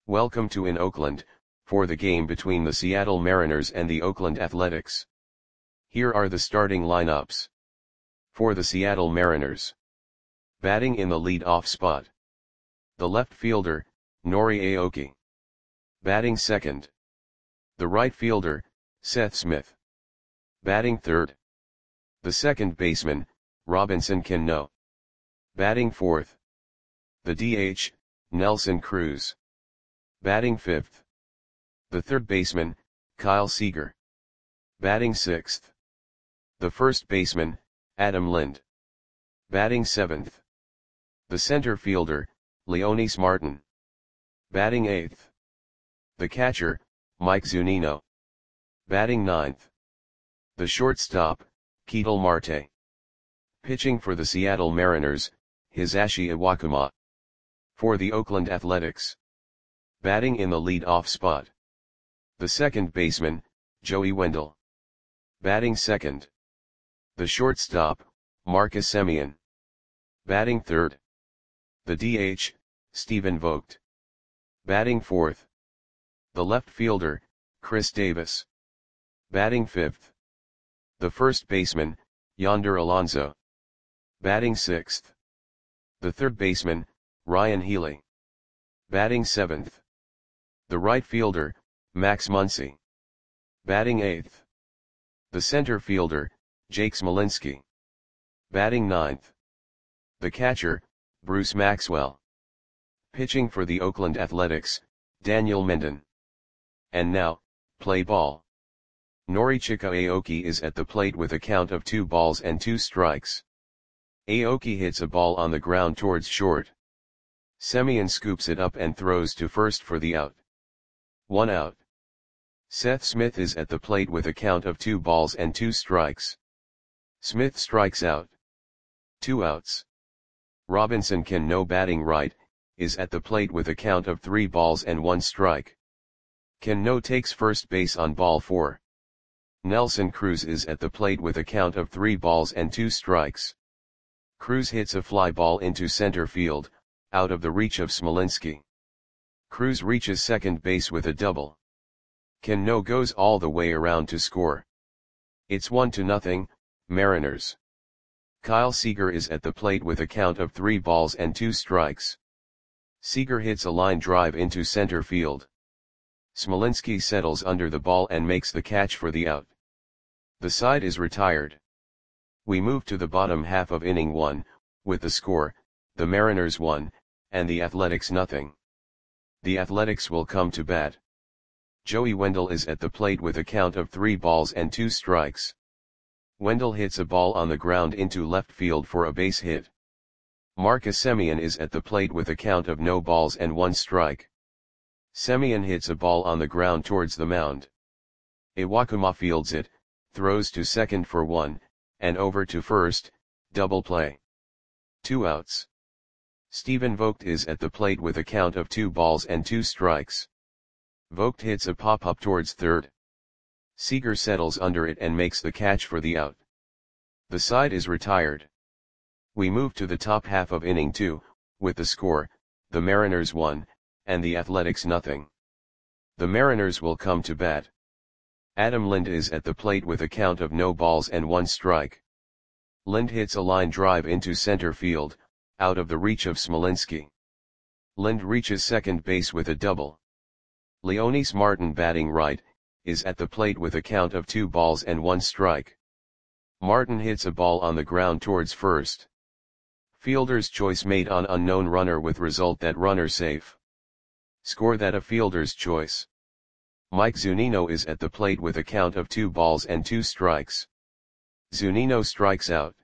Welcome to in Oakland, for the game between the Seattle Mariners and the Oakland Athletics. Here are the starting lineups. For the Seattle Mariners. Batting in the lead-off spot. The left fielder, Nori Aoki. Batting second. The right fielder, Seth Smith. Batting third. The second baseman, Robinson Cano. Batting fourth. The DH, Nelson Cruz. Batting fifth. The third baseman, Kyle Seager. Batting sixth. The first baseman, Adam Lind. Batting seventh. The center fielder, Leonys Martin. Batting eighth. The catcher, Mike Zunino. Batting ninth. The shortstop, Ketel Marte. Pitching for the Seattle Mariners, Hisashi Iwakuma. For the Oakland Athletics. Batting in the lead-off spot. The second baseman, Joey Wendle. Batting second. The shortstop, Marcus Semien. Batting third. The DH, Stephen Vogt. Batting fourth. The left fielder, Chris Davis. Batting fifth. The first baseman, Yonder Alonso. Batting sixth. The third baseman, Ryan Healy. Batting seventh. The right fielder, Max Muncy. Batting eighth. The center fielder, Jake Smolinski. Batting ninth. The catcher, Bruce Maxwell. Pitching for the Oakland Athletics, Daniel Mendon. And now, play ball. Norichika Aoki is at the plate with a count of 2 balls and 2 strikes. Aoki hits a ball on the ground towards short. Semien scoops it up and throws to first for the out. 1 out. Seth Smith is at the plate with a count of 2 balls and 2 strikes. Smith strikes out. 2 outs. Robinson Cano, batting right, is at the plate with a count of 3 balls and 1 strike. Cano takes first base on ball 4. Nelson Cruz is at the plate with a count of 3 balls and 2 strikes. Cruz hits a fly ball into center field, out of the reach of Smolinski. Cruz reaches second base with a double. Cano goes all the way around to score. It's 1-0, Mariners. Kyle Seager is at the plate with a count of 3 balls and 2 strikes. Seager hits a line drive into center field. Smolinski settles under the ball and makes the catch for the out. The side is retired. We move to the bottom half of inning 1, with the score, the Mariners 1, and the Athletics 0. The Athletics will come to bat. Joey Wendle is at the plate with a count of 3 balls and 2 strikes. Wendle hits a ball on the ground into left field for a base hit. Marcus Semien is at the plate with a count of no balls and 1 strike. Semien hits a ball on the ground towards the mound. Iwakuma fields it, throws to second for 1, and over to first, double play. 2 outs. Stephen Vogt is at the plate with a count of 2 balls and 2 strikes. Vogt hits a pop-up towards third. Seager settles under it and makes the catch for the out. The side is retired. We move to the top half of inning 2, with the score, the Mariners 1, and the Athletics 0. The Mariners will come to bat. Adam Lind is at the plate with a count of no balls and 1 strike. Lind hits a line drive into center field, out of the reach of Smolinski. Lind reaches second base with a double. Leonys Martin, batting right, is at the plate with a count of 2 balls and 1 strike. Martin hits a ball on the ground towards first. Fielder's choice made on unknown runner with result that runner safe. Score that a fielder's choice. Mike Zunino is at the plate with a count of 2 balls and 2 strikes. Zunino strikes out.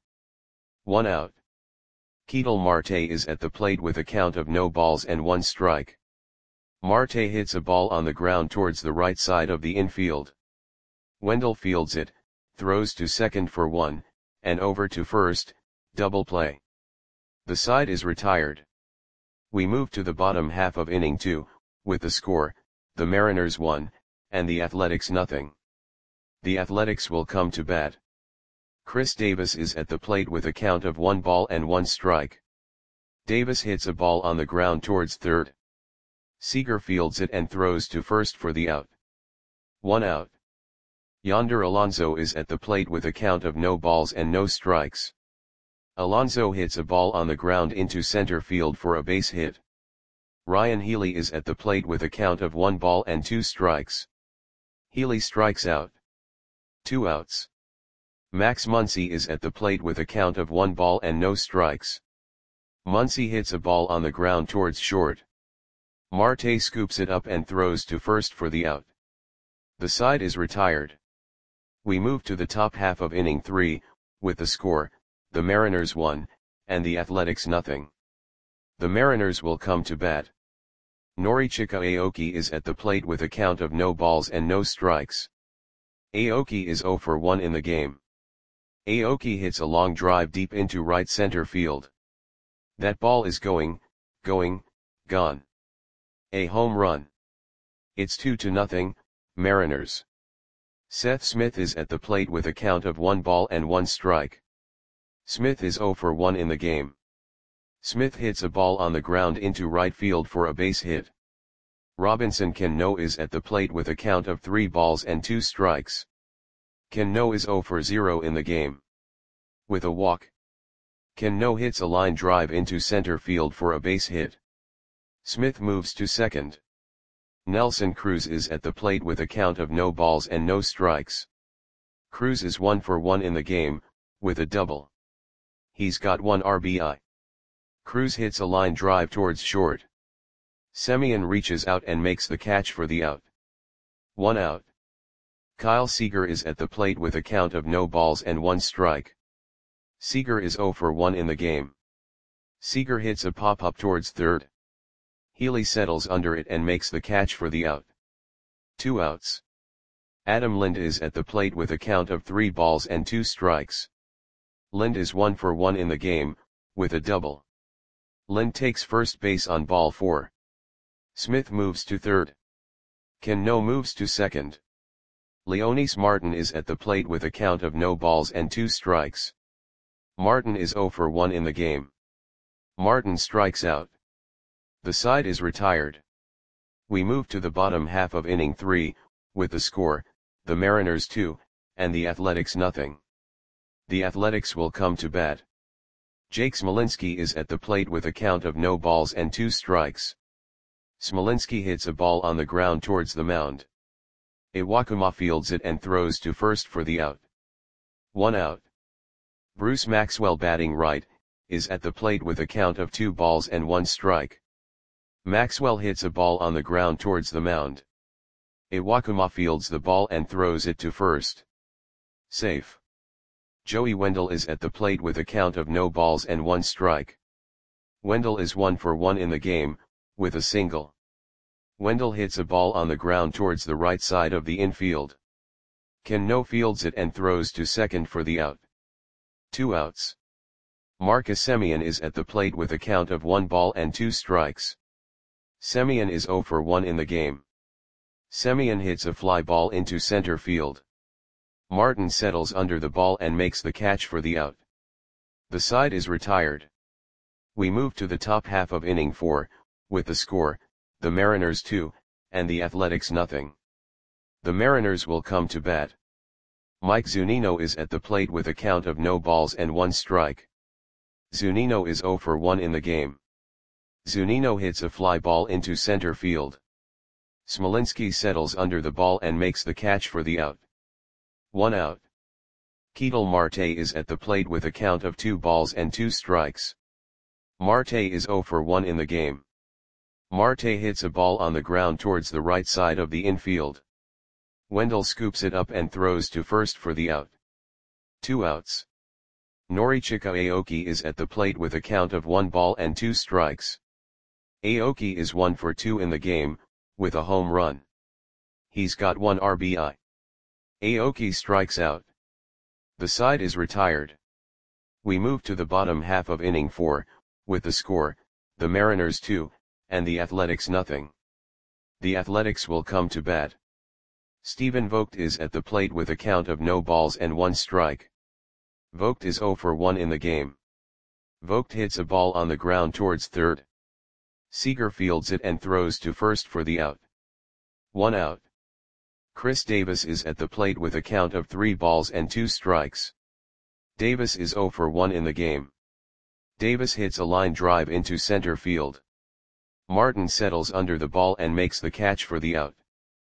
1 out. Ketel Marte is at the plate with a count of no balls and 1 strike. Marte hits a ball on the ground towards the right side of the infield. Wendle fields it, throws to second for 1, and over to first, double play. The side is retired. We move to the bottom half of inning 2, with the score, the Mariners 1, and the Athletics 0. The Athletics will come to bat. Chris Davis is at the plate with a count of 1 ball and 1 strike. Davis hits a ball on the ground towards third. Seager fields it and throws to first for the out. 1 out. Yonder Alonso is at the plate with a count of no balls and no strikes. Alonso hits a ball on the ground into center field for a base hit. Ryan Healy is at the plate with a count of 1 ball and 2 strikes. Healy strikes out. 2 outs. Max Muncy is at the plate with a count of 1 ball and no strikes. Muncy hits a ball on the ground towards short. Marte scoops it up and throws to first for the out. The side is retired. We move to the top half of inning 3, with the score, the Mariners 1, and the Athletics nothing. The Mariners will come to bat. Norichika Aoki is at the plate with a count of no balls and no strikes. Aoki is 0 for 1 in the game. Aoki hits a long drive deep into right center field. That ball is gone. A home run. It's 2-0, Mariners. Seth Smith is at the plate with a count of 1 ball and 1 strike. Smith is 0 for 1 in the game. Smith hits a ball on the ground into right field for a base hit. Robinson Cano is at the plate with a count of 3 balls and 2 strikes. Cano is 0 for 0 in the game. With a walk. Cano hits a line drive into center field for a base hit. Smith moves to second. Nelson Cruz is at the plate with a count of no balls and no strikes. Cruz is 1 for 1 in the game, with a double. He's got 1 RBI. Cruz hits a line drive towards short. Semien reaches out and makes the catch for the out. 1 out. Kyle Seager is at the plate with a count of no balls and 1 strike. Seager is 0 for 1 in the game. Seager hits a pop-up towards third. Healy settles under it and makes the catch for the out. 2 outs. Adam Lind is at the plate with a count of 3 balls and 2 strikes. Lind is 1 for 1 in the game, with a double. Lind takes first base on ball 4. Smith moves to third. Cano moves to second. Leonys Martin is at the plate with a count of no balls and 2 strikes. Martin is 0 for 1 in the game. Martin strikes out. The side is retired. We move to the bottom half of inning 3, with the score, the Mariners 2, and the Athletics nothing. The Athletics will come to bat. Jake Smolinski is at the plate with a count of no balls and 2 strikes. Smolinski hits a ball on the ground towards the mound. Iwakuma fields it and throws to first for the out. 1 out. Bruce Maxwell, batting right, is at the plate with a count of 2 balls and 1 strike. Maxwell hits a ball on the ground towards the mound. Iwakuma fields the ball and throws it to first. Safe. Joey Wendell is at the plate with a count of no balls and 1 strike. Wendell is 1 for 1 in the game, with a single. Wendell hits a ball on the ground towards the right side of the infield. Cano fields it and throws to second for the out. 2 outs. Marcus Semien is at the plate with a count of 1 ball and 2 strikes. Semien is 0 for 1 in the game. Semien hits a fly ball into center field. Martin settles under the ball and makes the catch for the out. The side is retired. We move to the top half of inning 4, with the score, the Mariners 2, and the Athletics nothing. The Mariners will come to bat. Mike Zunino is at the plate with a count of no balls and 1 strike. Zunino is 0 for 1 in the game. Zunino hits a fly ball into center field. Smolinski settles under the ball and makes the catch for the out. 1 out. Ketel Marte is at the plate with a count of 2 balls and 2 strikes. Marte is 0 for 1 in the game. Marte hits a ball on the ground towards the right side of the infield. Wendell scoops it up and throws to first for the out. 2 outs. Norichika Aoki is at the plate with a count of 1 ball and 2 strikes. Aoki is 1 for 2 in the game, with a home run. He's got 1 RBI. Aoki strikes out. The side is retired. We move to the bottom half of inning 4, with the score, the Mariners 2, and the Athletics nothing. The Athletics will come to bat. Stephen Vogt is at the plate with a count of no balls and 1 strike. Vogt is 0 for 1 in the game. Vogt hits a ball on the ground towards third. Seager fields it and throws to first for the out. 1 out. Chris Davis is at the plate with a count of 3 balls and 2 strikes. Davis is 0 for 1 in the game. Davis hits a line drive into center field. Martin settles under the ball and makes the catch for the out.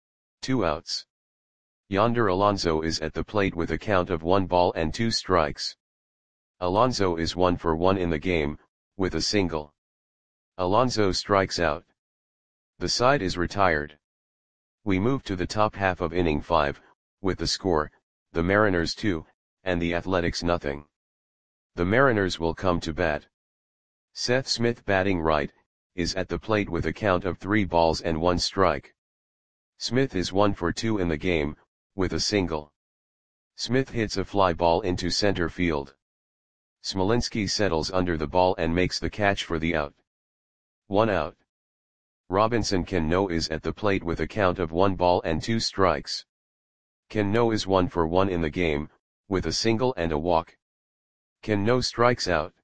2 outs. Yonder Alonso is at the plate with a count of 1 ball and 2 strikes. Alonso is 1 for 1 in the game, with a single. Alonso strikes out. The side is retired. We move to the top half of inning 5, with the score, the Mariners 2, and the Athletics nothing. The Mariners will come to bat. Seth Smith, batting right, is at the plate with a count of 3 balls and 1 strike. Smith is 1 for 2 in the game, with a single. Smith hits a fly ball into center field. Smolinski settles under the ball and makes the catch for the out. 1 out. Robinson Cano is at the plate with a count of 1 ball and 2 strikes. Cano is 1 for 1 in the game, with a single and a walk. Cano strikes out.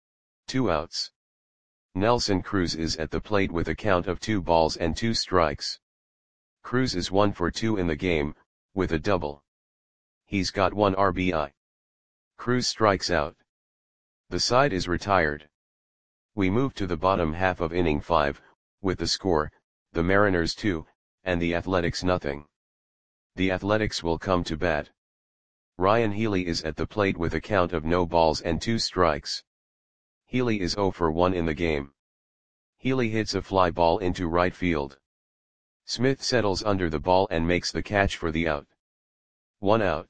2 outs. Nelson Cruz is at the plate with a count of 2 balls and 2 strikes. Cruz is 1 for 2 in the game, with a double. He's got 1 RBI. Cruz strikes out. The side is retired. We move to the bottom half of inning 5, with the score, the Mariners 2, and the Athletics nothing. The Athletics will come to bat. Ryan Healy is at the plate with a count of no balls and 2 strikes. Healy is 0 for 1 in the game. Healy hits a fly ball into right field. Smith settles under the ball and makes the catch for the out. 1 out.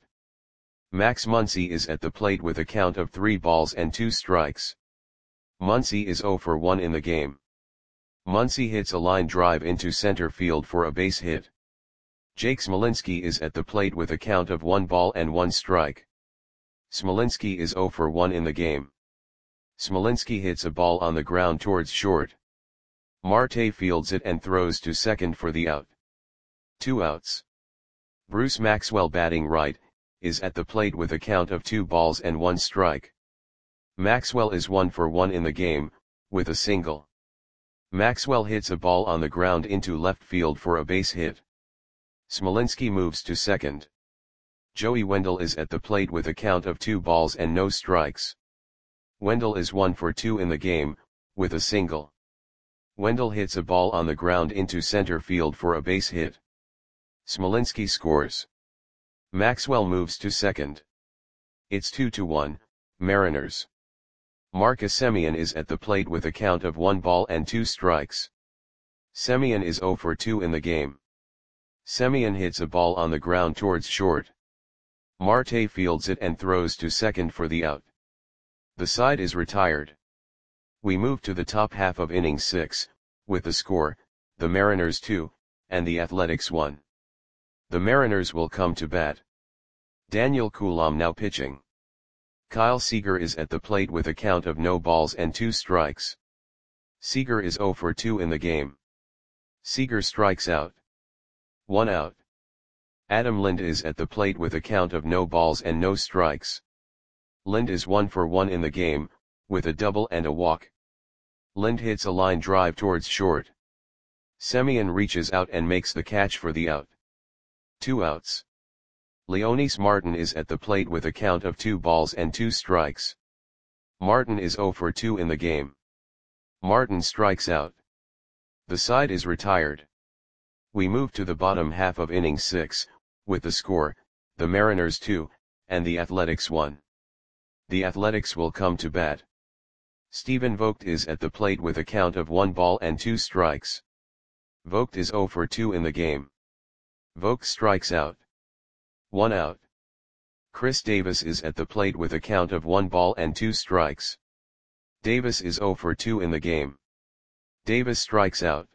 Max Muncy is at the plate with a count of 3 balls and 2 strikes. Muncy is 0 for 1 in the game. Muncy hits a line drive into center field for a base hit. Jake Smolinski is at the plate with a count of 1 ball and 1 strike. Smolinski is 0 for 1 in the game. Smolinski hits a ball on the ground towards short. Marte fields it and throws to second for the out. 2 outs. Bruce Maxwell, batting right, is at the plate with a count of 2 balls and 1 strike. Maxwell is 1 for 1 in the game, with a single. Maxwell hits a ball on the ground into left field for a base hit. Smolinski moves to second. Joey Wendell is at the plate with a count of 2 balls and no strikes. Wendell is 1 for 2 in the game, with a single. Wendell hits a ball on the ground into center field for a base hit. Smolinski scores. Maxwell moves to second. It's 2-1, Mariners. Marcus Semien is at the plate with a count of 1 ball and 2 strikes. Semien is 0 for 2 in the game. Semien hits a ball on the ground towards short. Marte fields it and throws to second for the out. The side is retired. We move to the top half of inning 6, with the score, the Mariners 2, and the Athletics 1. The Mariners will come to bat. Daniel Coulombe now pitching. Kyle Seager is at the plate with a count of no balls and 2 strikes. Seager is 0 for 2 in the game. Seager strikes out. 1 out. Adam Lind is at the plate with a count of no balls and no strikes. Lind is 1 for 1 in the game, with a double and a walk. Lind hits a line drive towards short. Semien reaches out and makes the catch for the out. 2 outs. Leonys Martin is at the plate with a count of 2 balls and 2 strikes. Martin is 0 for 2 in the game. Martin strikes out. The side is retired. We move to the bottom half of inning 6, with the score, the Mariners 2, and the Athletics 1. The Athletics will come to bat. Stephen Vogt is at the plate with a count of 1 ball and 2 strikes. Vogt is 0 for 2 in the game. Vogt strikes out. 1 out. Chris Davis is at the plate with a count of 1 ball and 2 strikes. Davis is 0 for 2 in the game. Davis strikes out.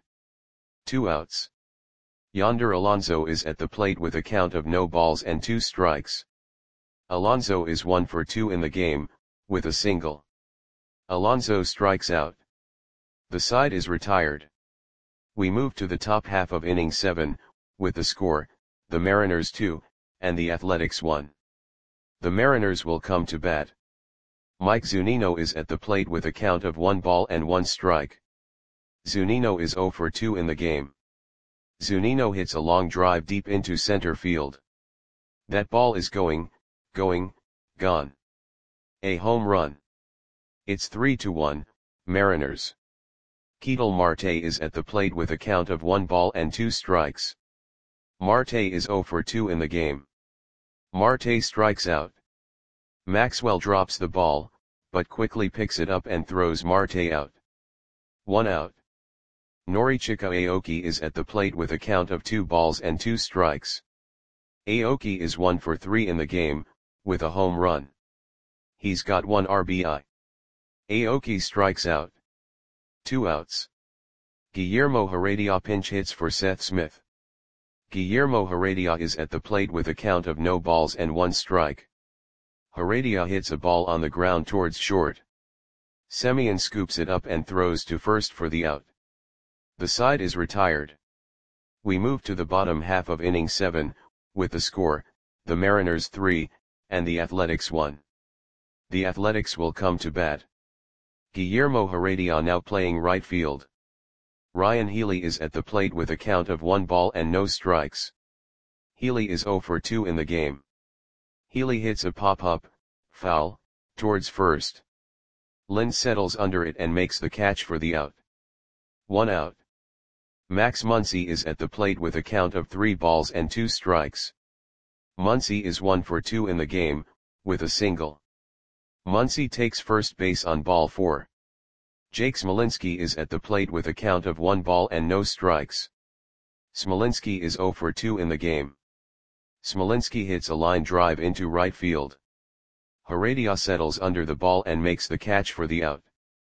2 outs. Yonder Alonso is at the plate with a count of no balls and 2 strikes. Alonso is 1 for 2 in the game, with a single. Alonso strikes out. The side is retired. We move to the top half of inning 7, with the score, the Mariners 2, and the Athletics 1. The Mariners will come to bat. Mike Zunino is at the plate with a count of 1 ball and 1 strike. Zunino is 0 for 2 in the game. Zunino hits a long drive deep into center field. That ball is going, gone. A home run. It's 3-1, Mariners. Ketel Marte is at the plate with a count of 1 ball and 2 strikes. Marte is 0 for 2 in the game. Marte strikes out. Maxwell drops the ball, but quickly picks it up and throws Marte out. 1 out. Norichika Aoki is at the plate with a count of 2 balls and 2 strikes. Aoki is 1 for 3 in the game, with a home run. He's got 1 RBI. Aoki strikes out. 2 outs. Guillermo Heredia pinch hits for Seth Smith. Guillermo Heredia is at the plate with a count of no balls and 1 strike. Heredia hits a ball on the ground towards short. Semien scoops it up and throws to first for the out. The side is retired. We move to the bottom half of inning 7, with the score, the Mariners 3, and the Athletics 1. The Athletics will come to bat. Guillermo Heredia now playing right field. Ryan Healy is at the plate with a count of 1 ball and no strikes. Healy is 0 for 2 in the game. Healy hits a pop-up, foul, towards first. Lind settles under it and makes the catch for the out. 1 out. Max Muncy is at the plate with a count of 3 balls and 2 strikes. Muncy is 1 for 2 in the game, with a single. Muncy takes first base on ball 4. Jake Smolinski is at the plate with a count of 1 ball and no strikes. Smolinski is 0 for 2 in the game. Smolinski hits a line drive into right field. Heredia settles under the ball and makes the catch for the out.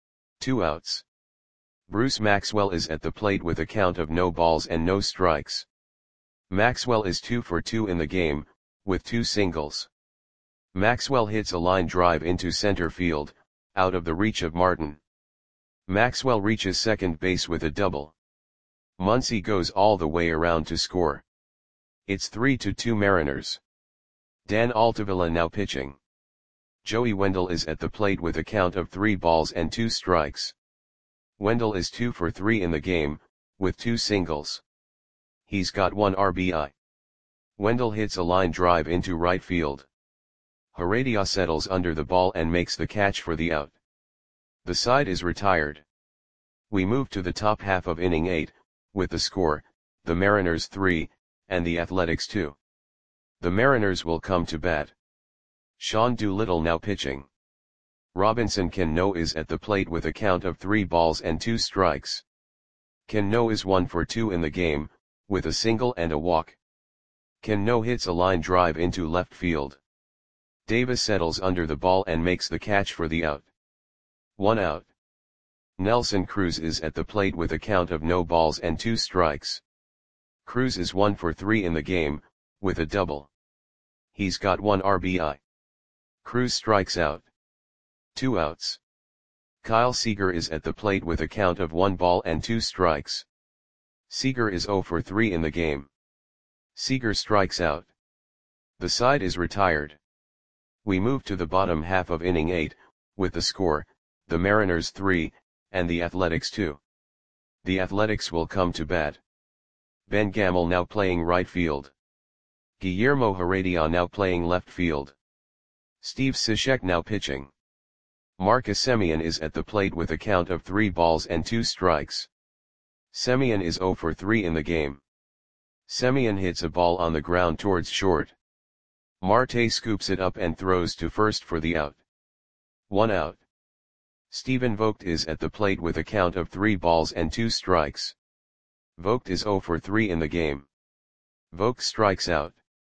2 outs. Bruce Maxwell is at the plate with a count of no balls and no strikes. Maxwell is 2 for 2 in the game, with 2 singles. Maxwell hits a line drive into center field, out of the reach of Martin. Maxwell reaches second base with a double. Muncy goes all the way around to score. It's 3-2 Mariners. Dan Altavilla now pitching. Joey Wendell is at the plate with a count of 3 balls and 2 strikes. Wendell is 2 for 3 in the game, with 2 singles. He's got 1 RBI. Wendell hits a line drive into right field. Heredia settles under the ball and makes the catch for the out. The side is retired. We move to the top half of inning 8, with the score, the Mariners 3, and the Athletics 2. The Mariners will come to bat. Sean Doolittle now pitching. Robinson Cano is at the plate with a count of 3 balls and 2 strikes. Cano is 1 for 2 in the game, with a single and a walk. Cano hits a line drive into left field. Davis settles under the ball and makes the catch for the out. 1 out. Nelson Cruz is at the plate with a count of no balls and 2 strikes. Cruz is 1 for 3 in the game, with a double. He's got 1 RBI. Cruz strikes out. 2 outs. Kyle Seager is at the plate with a count of 1 ball and 2 strikes. Seager is 0 for 3 in the game. Seager strikes out. The side is retired. We move to the bottom half of inning 8, with the score, the Mariners 3, and the Athletics 2. The Athletics will come to bat. Ben Gamel now playing right field. Guillermo Heredia now playing left field. Steve Cishek now pitching. Marcus Semien is at the plate with a count of 3 balls and 2 strikes. Semien is 0 for 3 in the game. Semien hits a ball on the ground towards short. Marte scoops it up and throws to first for the out. 1 out. Stephen Vogt is at the plate with a count of 3 balls and 2 strikes. Vogt is 0 for 3 in the game. Vogt strikes out.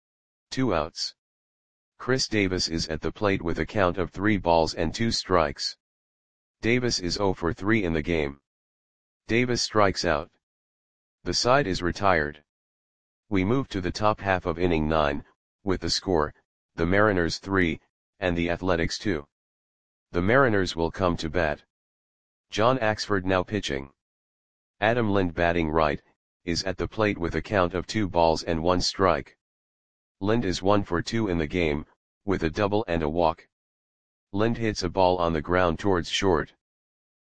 2 outs. Chris Davis is at the plate with a count of 3 balls and 2 strikes. Davis is 0 for 3 in the game. Davis strikes out. The side is retired. We move to the top half of inning 9, with the score, the Mariners 3, and the Athletics 2. The Mariners will come to bat. John Axford now pitching. Adam Lind batting right, is at the plate with a count of 2 balls and 1 strike. Lind is 1 for 2 in the game, with a double and a walk. Lind hits a ball on the ground towards short.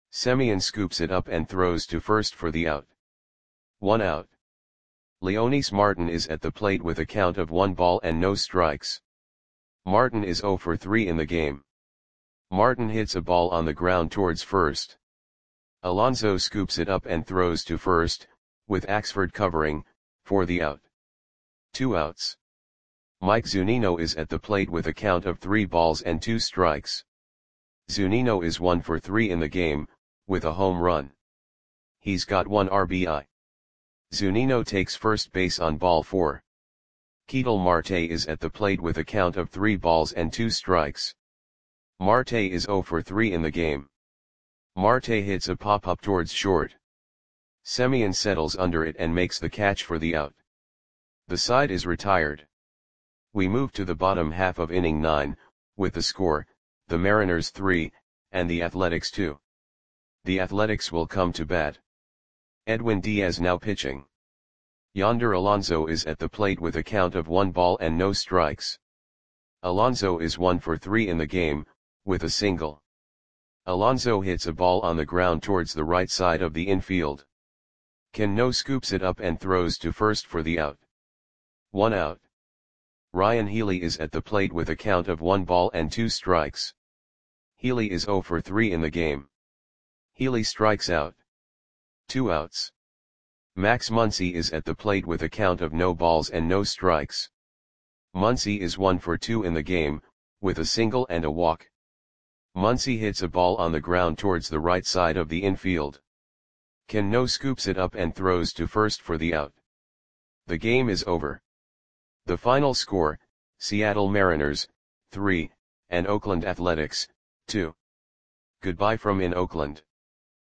Semien scoops it up and throws to first for the out. 1 out. Leonys Martin is at the plate with a count of 1 ball and no strikes. Martin is 0 for 3 in the game. Martin hits a ball on the ground towards first. Alonso scoops it up and throws to first, with Axford covering, for the out. 2 outs. Mike Zunino is at the plate with a count of 3 balls and 2 strikes. Zunino is 1 for 3 in the game, with a home run. He's got 1 RBI. Zunino takes first base on ball 4. Ketel Marte is at the plate with a count of 3 balls and 2 strikes. Marte is 0 for 3 in the game. Marte hits a pop-up towards short. Semien settles under it and makes the catch for the out. The side is retired. We move to the bottom half of inning 9, with the score, the Mariners 3, and the Athletics 2. The Athletics will come to bat. Edwin Diaz now pitching. Yonder Alonso is at the plate with a count of 1 ball and no strikes. Alonso is 1 for 3 in the game, with a single. Alonso hits a ball on the ground towards the right side of the infield. Cano scoops it up and throws to first for the out. 1 out. Ryan Healy is at the plate with a count of 1 ball and 2 strikes. Healy is 0 for 3 in the game. Healy strikes out. 2 outs. Max Muncy is at the plate with a count of no balls and no strikes. Muncy is 1 for 2 in the game, with a single and a walk. Muncy hits a ball on the ground towards the right side of the infield. Cano scoops it up and throws to first for the out. The game is over. The final score, Seattle Mariners, 3, and Oakland Athletics, 2. Goodbye from in Oakland.